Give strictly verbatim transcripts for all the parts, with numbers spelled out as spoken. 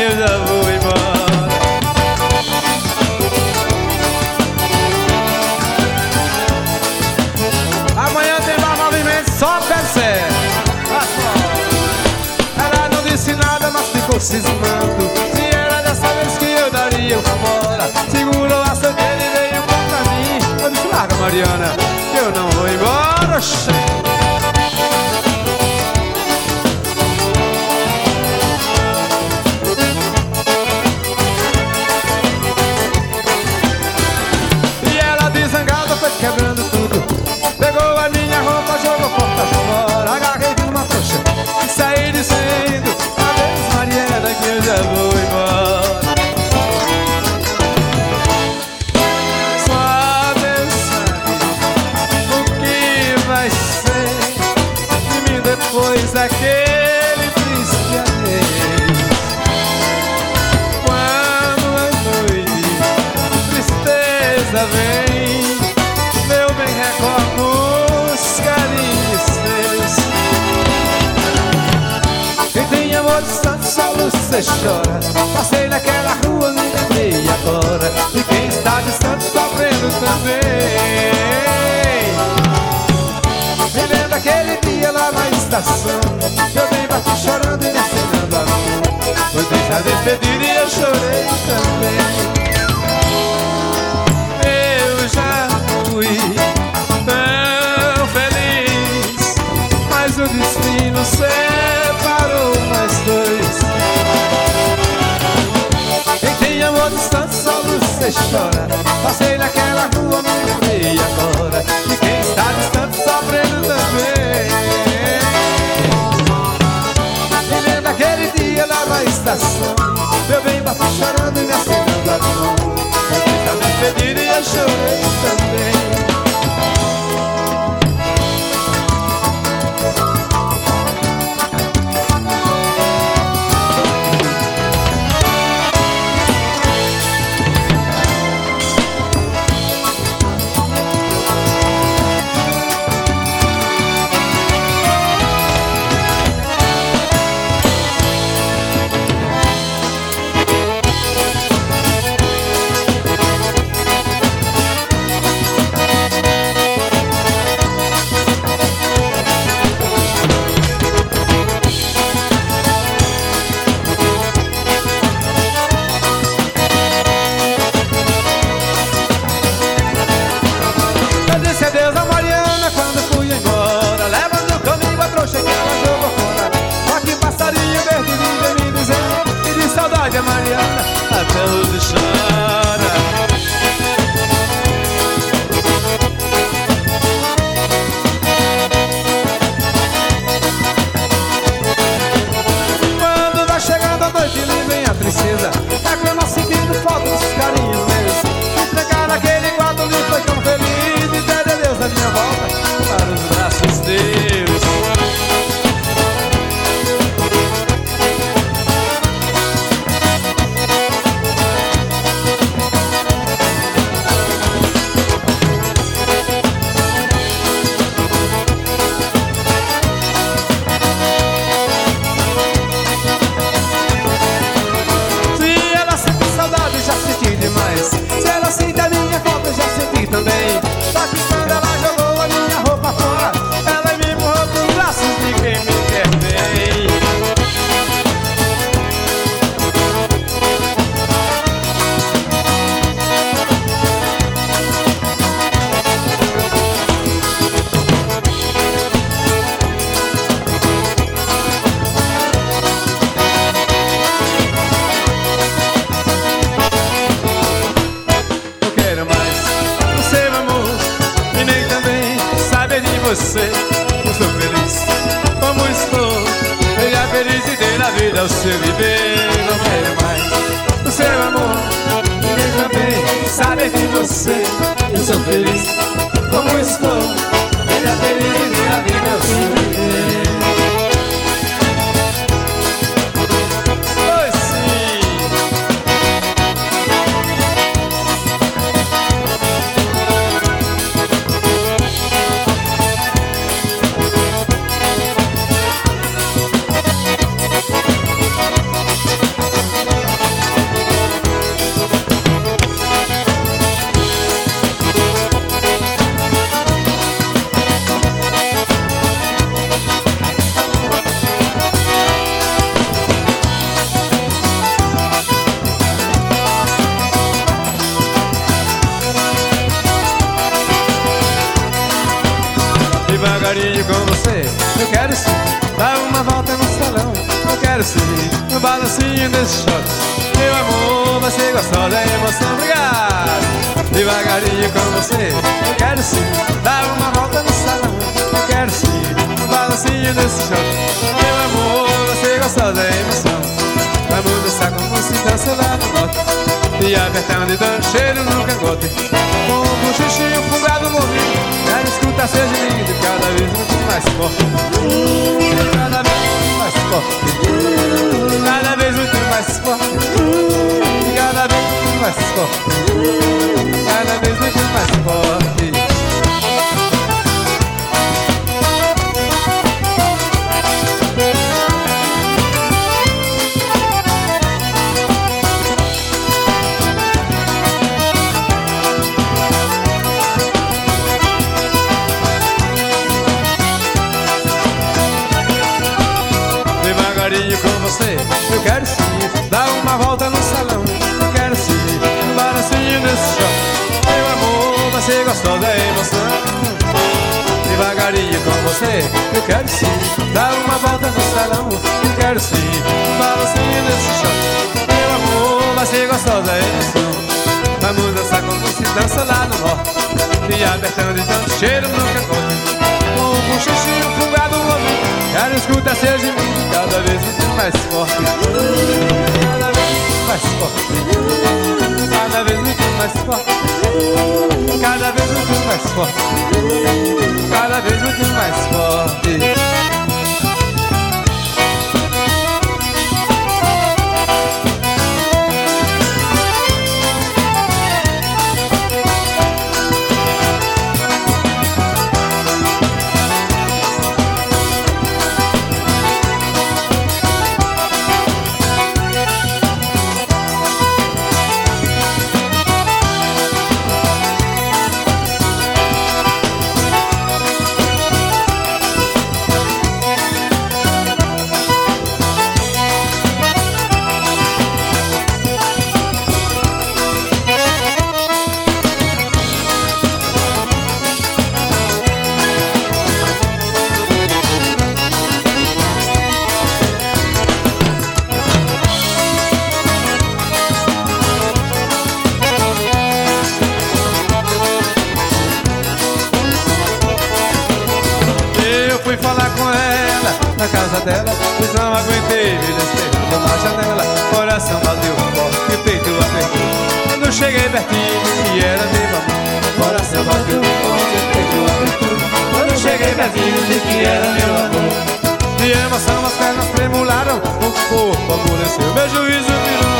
eu já vou embora. Amanhã tem mais movimento, só percebe. Ela não disse nada, mas ficou cismando. Se era dessa vez que eu daria o fora. Segurou a sangueira e veio contra mim. Eu disse, larga, Mariana, que eu não vou embora. Oxê. Quebrando tudo, pegou a minha roupa, jogou porta fora. Agarrei de uma trouxa e saí dizendo, adeus, Mariana, que eu já vou embora. Só Deus sabe o que vai ser de mim depois daquele triste adeus. Quando a noite tristeza vem, recordo os carinhos teus. Quem tem amor santo só você chora. Passei naquela rua, me lembrei agora de quem está distante sofrendo também. Me lembro aquele dia lá na estação, eu bem bati chorando e me acenando a mão. Foi desde a despedida e eu chorei também. Eu já fui tão feliz, mas o destino separou nós dois. Quem tem amor distante só você chora. Passei naquela rua, me lembrei agora de quem está distante sofrendo também. Me lembro daquele dia lá na estação, meu bem bati chorando e me acenando a mão. Eu me despedi e eu chorei também. Mariana, até hoje chora. Quando vai chegando a noite, ele vem a tristeza, a cama seguindo fotos dos carinhos meus. Entregar naquele quarto ali foi tão feliz, e pede a Deus a minha volta para os braços teus. Se ela sente a minha falta, eu já senti também. Só que quando ela jogou a minha roupa fora, ela me empurrou pros braços de quem me quer bem. Você, eu sou feliz como estou. Seja feliz e ter a vida ao seu viver. Não quero mais o seu amor. Ninguém também sabe que você, eu sou feliz como estou. Seja feliz e ter a vida ao seu viver. Pois sim. Devagarinho com você, eu quero sim dar uma volta no salão. Eu quero sim um balancinho desse shot. Meu amor, você gostou da emoção, obrigado. Devagarinho com você, eu quero sim dar uma volta no salão. Eu quero sim um balancinho desse shot. Meu amor, você gostou da emoção. Vamos dançar como se dança lá no lote. E apertando e dando cheiro no cangote. Com o bochechinho fungado no ouvido. Quero escutar seu gemido cada vez muito mais forte. Cada vez muito mais forte. Cada vez muito mais forte. Cada vez muito mais forte. Cada vez muito mais forte. Devagarinho com você, eu quero sim dar uma volta no salão. Eu quero sim um balancinho nesse chão. Meu amor, você gostou da emoção. Devagarinho com você, eu quero sim dar uma volta no salão. Eu quero sim um balancinho nesse chão. Meu amor, você gostou da emoção. Vamos dançar como se dança lá no norte. E apertando e dando cheiro no cangote. Com o bochechinho fungado no ouvido. Quero escutar seu gemido cada vez muito mais forte. Cada vez muito mais forte. Cada vez muito mais forte. Cada vez muito mais forte. Cada vez muito mais forte. Fui falar com ela na casa dela, pois não aguentei me esperando na janela. Coração bateu forte, peito apertou. Quando cheguei pertinho e era meu amor. Coração bateu forte, peito apertou. Quando cheguei pertinho vi que era meu amor. De emoção as pernas tremularam, o corpo amoleceu, meu juízo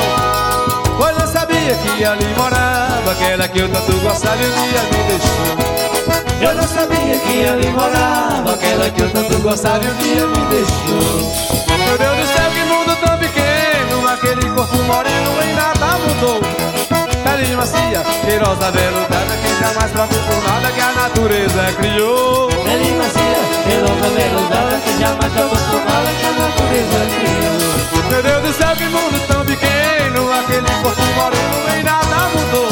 virou. Pois eu sabia que ali morava aquela que eu tanto gostava e um dia me deixou. Eu não sabia que ali morava aquela que eu tanto gostava e um dia me deixou. Meu Deus do céu, que mundo tão pequeno. Aquele corpo moreno em nada mudou. Pele macia, cheirosa, veludada, que jamais trocou por nada que a natureza criou. Pele macia, cheirosa, veludada, que jamais trocou por nada que a natureza criou. Meu Deus do céu, que mundo tão pequeno. Aquele corpo moreno em nada mudou.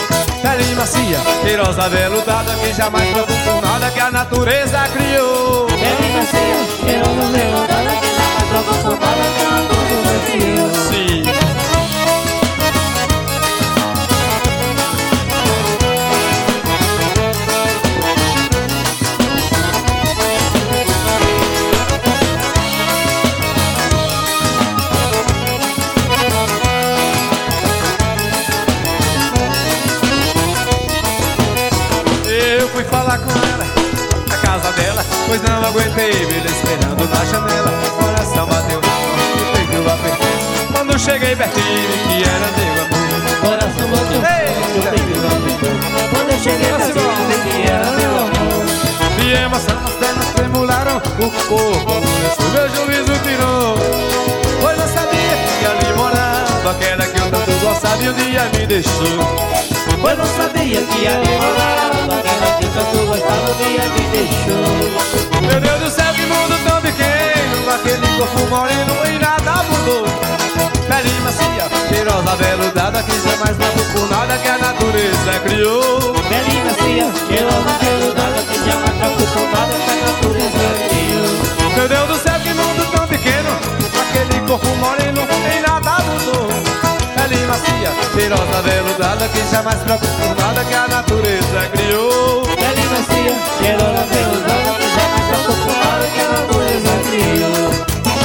Pele macia, cheirosa, veludada, que jamais trocou por nada que a natureza criou. Pele macia, cheirosa, veludada, que jamais trocou por nada que a natureza criou. Sim. Fui falar com ela na casa dela, pois não aguentei ver esperando na janela. Coração bateu e peito apertou. Quando cheguei pertinho que era meu amor. Coração bateu e peito apertou. Quando eu cheguei pertinho que era meu amor. De emoção as pernas tremularam, o corpo amoleceu, meu juízo pirou. Pois eu sabia que ali morava aquela que eu tanto gostava e um dia me deixou. Pois não sabia que ali morava aquela que eu tanto gostava e um dia me deixou. Meu Deus do céu, que mundo tão pequeno. Aquele corpo moreno em nada mudou. Pele macia, cheirosa, veludada, que jamais trocou por nada que a natureza criou. Pele macia, cheirosa, veludada, que jamais trocou por nada que a natureza em nada mudou. Pele macia, cheirosa, veludada, que jamais preocupa por nada que a natureza criou. Pele macia, cheirosa, veludada, que jamais preocupa por nada que a natureza criou.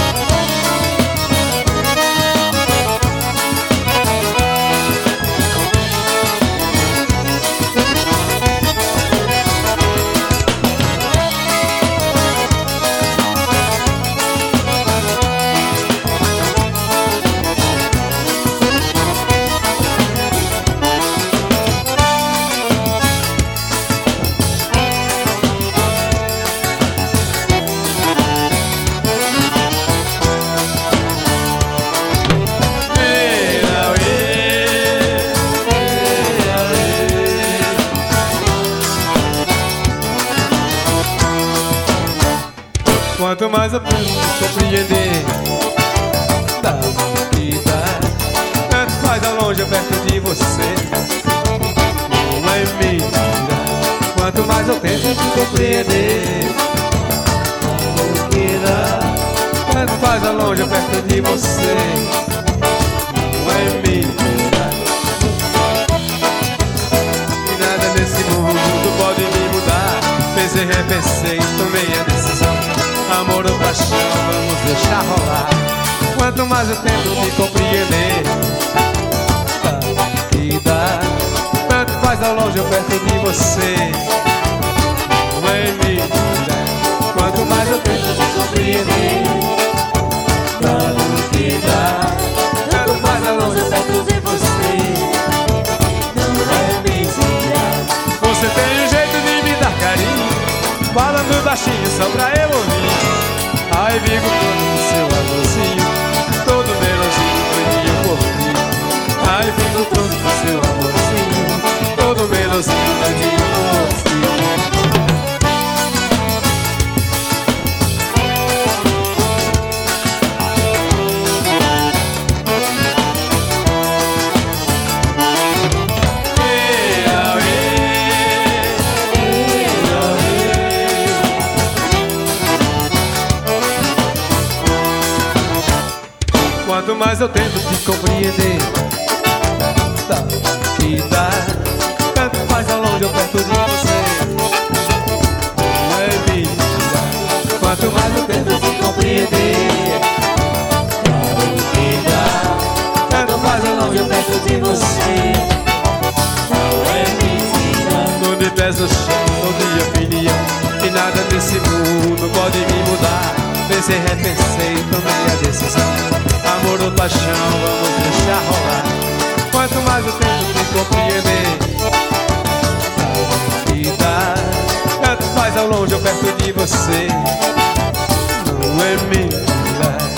Quanto mais eu tento compreender da vida, tanto faz ao longe ou perto de você. Não é mentira. Quanto mais eu tento te compreender da vida, tanto faz ao longe ou perto de você. Não é mentira. E nada nesse mundo pode me mudar. Pensei, repensei, tomei a decisão. Amor ou paixão, vamos deixar rolar. Quanto mais eu tento me compreender da vida, tanto faz ao longe ou perto de você. Não é mentira. Quanto mais eu tento me compreender da vida, tanto faz ao longe ou perto de você. Não é mentira. Você tem um jeito de me dar carinho, falando baixinho só pra eu ouvir. Ai, vivo todo no seu amorzinho, todo melosinho doidinho por ti. Ai, vivo todo no seu amorzinho, todo melosinho doidinho por ti. Quanto mais eu tento te compreender da vida, tanto faz ao longe ou perto de você. Não é mentira. Quanto mais eu tento te compreender da vida, tanto faz ao longe ou perto de você. Não é mentira. Tô de pés no chão, tô de opinião, e nada nesse mundo pode me mudar. Pensei, repensei, tomei a decisão. Amor ou paixão, vamos deixar rolar. Quanto mais eu tento te compreender da vida, tanto faz ao longe ou perto de você. Não é mentira.